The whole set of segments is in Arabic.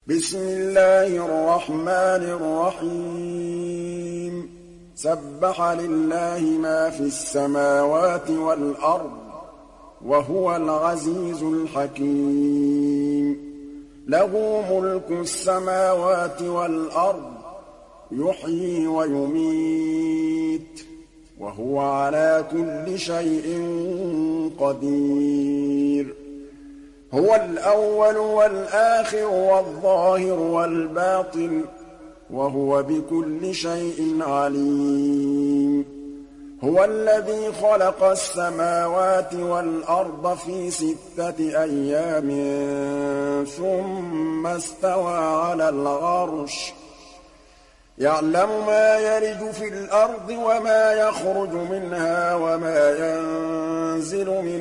بسم الله الرحمن الرحيم سبح لله ما في السماوات والأرض وهو العزيز الحكيم له ملك السماوات والأرض يحيي ويميت وهو على كل شيء قدير هو الأول والآخر والظاهر والباطن وهو بكل شيء عليم هو الذي خلق السماوات والأرض في 6 أيام ثم استوى على العرش يعلم ما يلج في الأرض وما يخرج منها وما ينزل من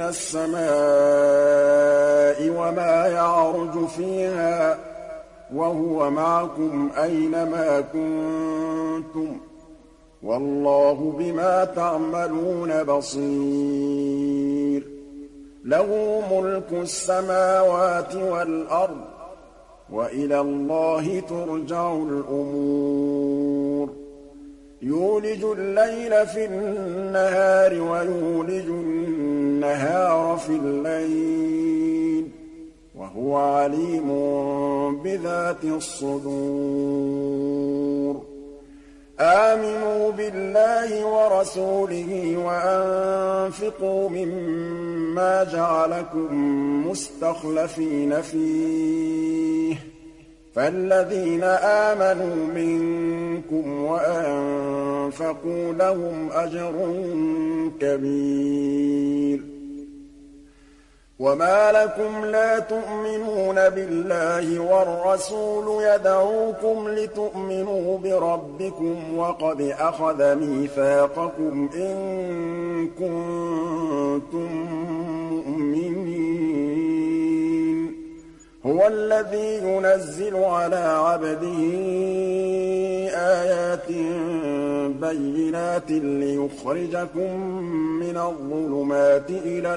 السماء وما يعرج فيها وهو معكم أينما كنتم والله بما تعملون بصير له ملك السماوات والأرض وإلى الله ترجع الأمور يولج الليل في النهار ويولج النهار في الليل وهو عليم بذات الصدور آمنوا بالله ورسوله وأنفقوا مما جعلكم مستخلفين فيه فالذين آمنوا منكم وأنفقوا لهم أجر كبير وما لكم لا تؤمنون بالله والرسول يدعوكم لتؤمنوا بربكم وقد أخذ ميثاقكم إن كنتم مؤمنين هو الذي ينزل على عبده آيات بينات ليخرجكم من الظلمات إلى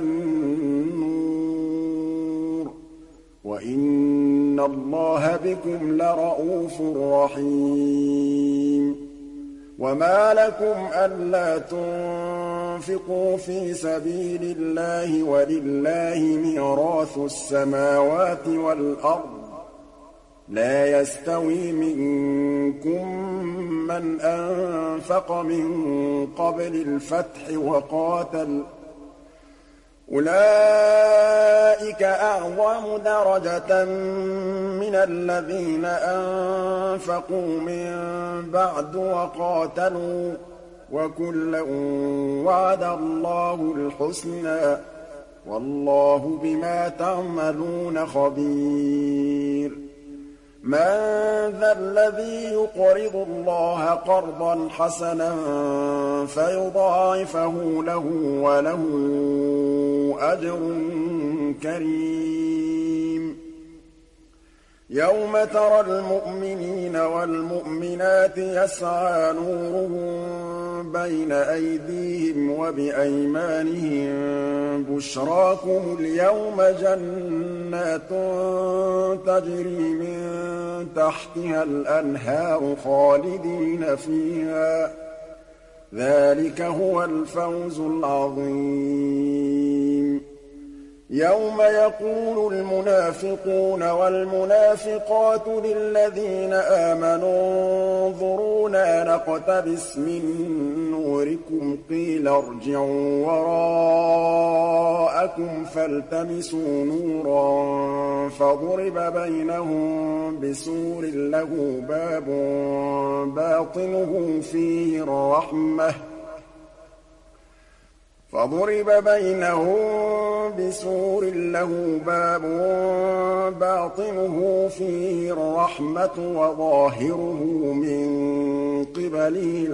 النور وإن الله بكم لرءوف رحيم وما لكم ألا تنفقوا في سبيل الله ولله ميراث السماوات والأرض لا يستوي منكم من أنفق من قبل الفتح وقاتل أولئك أعظم درجة من الذين أنفقوا من بعد وقاتلوا وكلا وعد الله الحسنى والله بما تعملون خبير من ذا الذي يقرض الله قرضا حسنا فيضاعفه له وله أجر كريم يوم ترى المؤمنين والمؤمنات يسعى نورهم بين أيديهم وبأيمانهم بشراكم اليوم جنات تجري من تحتها الأنهار خالدين فيها ذلك هو الفوز العظيم يوم يقول المنافقون والمنافقات للذين آمنوا انظرونا نقتبس من نوركم قيل ارجعوا وراءكم فالتمسوا نورا فضرب بينهم بسور له باب باطنه فيه الرحمة فضرب بينهم بسور له باب باطنه فيه الرحمة وظاهره من قبله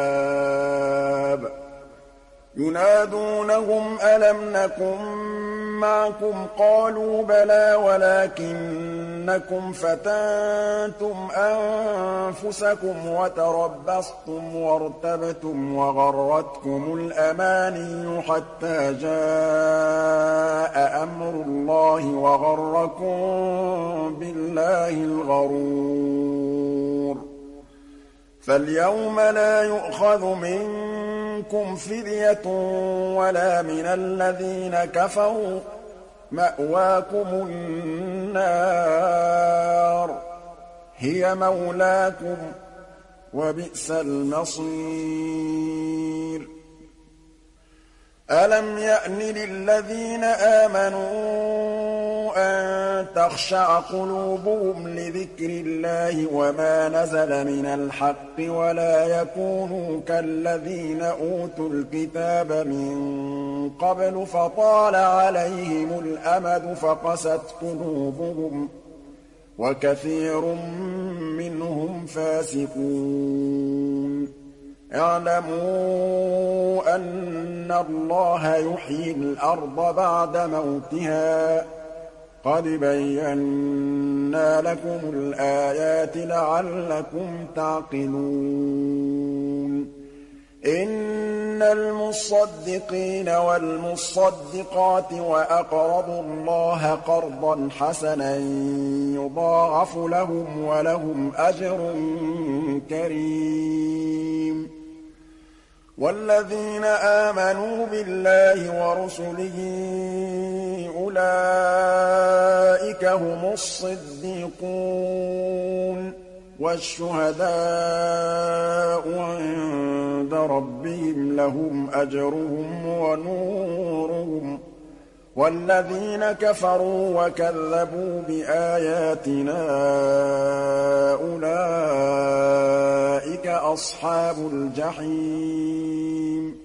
العذاب ينادونهم ألم نكن معكم قالوا بلى ولكنكم فتنتم أنفسكم وتربصتم وارتبتم وغرتكم الأماني حتى جاء أمر الله وغركم بالله الغرور فاليوم لا يؤخذ منكم فدية ولا من الذين كفروا مأواكم النار هي مولاكم وبئس المصير ألم يأن للذين آمنوا أن تخشع قلوبهم لذكر الله وما نزل من الحق ولا يكونوا كالذين أوتوا الكتاب من قبل فطال عليهم الأمد فقست قلوبهم وكثير منهم فاسقون اعلموا أن الله يحيي الأرض بعد موتها قد بينا لكم الآيات لعلكم تعقلون إن المصدقين والمصدقات وأقرضوا الله قرضا حسنا يضاعف لهم ولهم أجر كريم والذين آمنوا بالله ورسله أولئك هم الصديقون والشهداء عند ربهم لهم أجرهم ونورهم والذين كفروا وكذبوا بآياتنا أولئك أصحاب الجحيم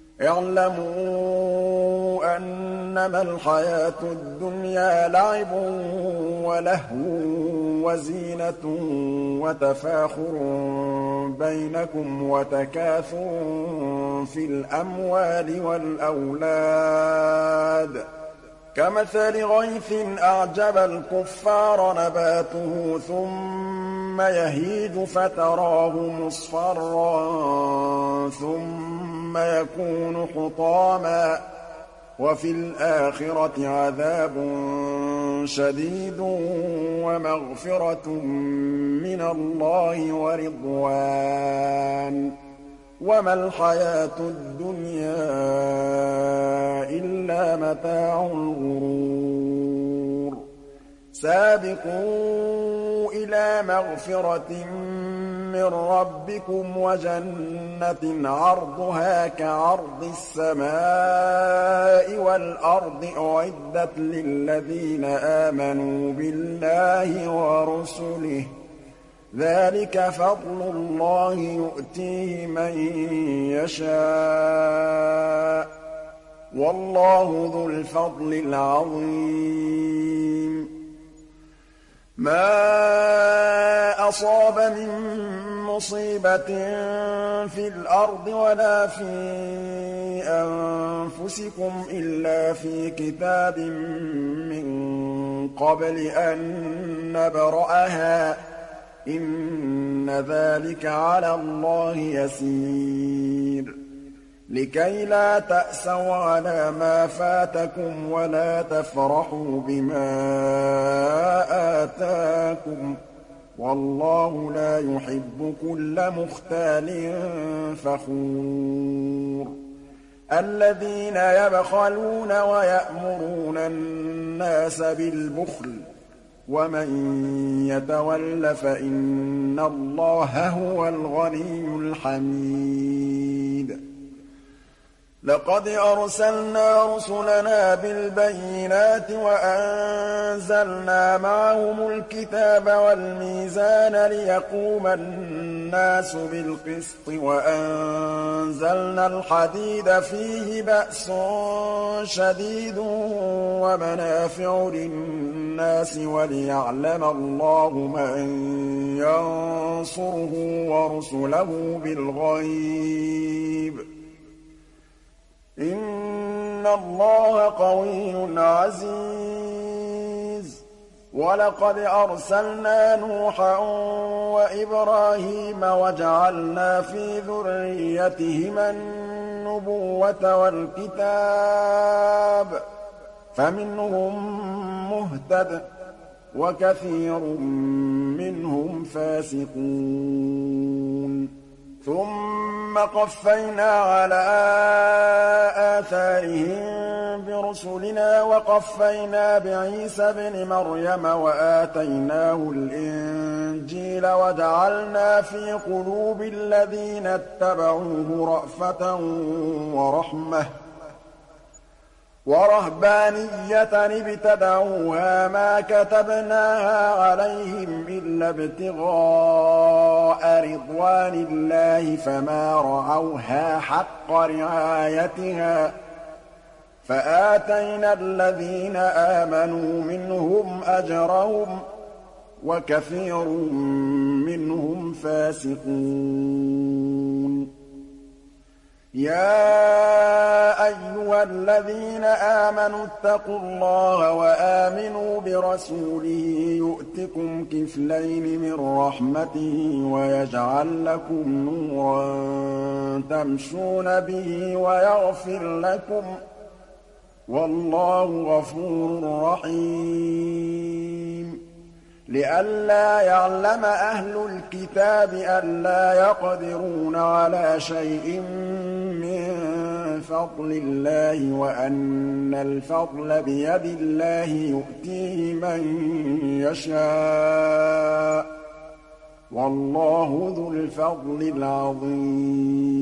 اعلموا أنما الحياة الدنيا لعب ولهو وزينة وتفاخر بينكم وتكاثر في الأموال والأولاد كمثل غيث أعجب الكفار نباته ثم يهيج فتراه مصفرا ثم يكون حطاما وفي الآخرة عذاب شديد ومغفرة من الله ورضوان وما الحياة الدنيا إلا متاع الغرور سابقوا إلى مغفرة من ربكم وجنة عرضها كعرض السماء والأرض أعدت للذين آمنوا بالله ورسله ذلك فضل الله يؤتيه من يشاء والله ذو الفضل العظيم ما أصاب من مصيبة في الأرض ولا في أنفسكم إلا في كتاب من قبل أن نبرأها إن ذلك على الله يسير لكي لا تأسوا على ما فاتكم ولا تفرحوا بما آتاكم والله لا يحب كل مختال فخور الذين يبخلون ويأمرون الناس بالبخل ومن يتول فإن الله هو الغني الحميد لقد أرسلنا رسلنا بالبينات وأنزلنا معهم الكتاب والميزان ليقوم الناس بالقسط وأنزلنا الحديد فيه بأس شديد ومنافع للناس وليعلم الله من ينصره ورسله بالغيب إِنَّ اللَّهَ قَوِيٌّ عَزِيزٌ وَلَقَدْ أَرْسَلْنَا نُوحًا وَإِبْرَاهِيمَ وَجَعَلْنَا فِي ذُرِّيَّتِهِمَا النُّبُوَّةَ وَالْكِتَابَ ۖ فَمِنْهُم مُّهْتَدٍ ۖ وَكَثِيرٌ مِّنْهُمْ فَاسِقُونَ ثُمَّ قَفَّيْنَا عَلَىٰ آثَارِهِم بِرُسُلِنَا وَقَفَّيْنَا بِعِيسَى ابْنِ مَرْيَمَ وَآتَيْنَاهُ الْإِنجِيلَ وَجَعَلْنَا فِي قُلُوبِ الَّذِينَ اتَّبَعُوهُ رَأْفَةً وَرَحْمَةً وَرَهْبَانِيَّةً ابْتَدَعُوهَا مَا كَتَبْنَاهَا عَلَيْهِمْ إِلَّا ابْتِغَاءَ رِضْوَانِ اللَّهِ فَمَا رَعَوْهَا حَقَّ رِعَايَتِهَا فَآتَيْنَا الَّذِينَ آمَنُوا مِنْهُمْ أَجْرَهُمْ ۖ وَكَثِيرٌ مِّنْهُمْ فَاسِقُونَ يَا أَيُّهَا الَّذِينَ آمَنُوا اتَّقُوا اللَّهَ وَآمِنُوا بِرَسُولِهِ يُؤْتِكُمْ كِفْلَيْنِ مِن رَّحْمَتِهِ وَيَجْعَل لَّكُمْ نُورًا تَمْشُونَ بِهِ وَيَغْفِرْ لَكُمْ ۗ وَاللَّهُ غَفُورٌ رَّحِيمٌ لِئَلَّا يَعْلَمَ أَهْلُ الْكِتَابِ أَلَّا يَقْدِرُونَ عَلَىٰ شَيْءٍ مِّن فَضْلِ اللَّهِ وَأَنَّ الْفَضْلَ بِيَدِ اللَّهِ يُؤْتِيهِ مَن يَشَاءُ ۗ وَاللَّهُ ذُو الْفَضْلِ الْعَظِيمِ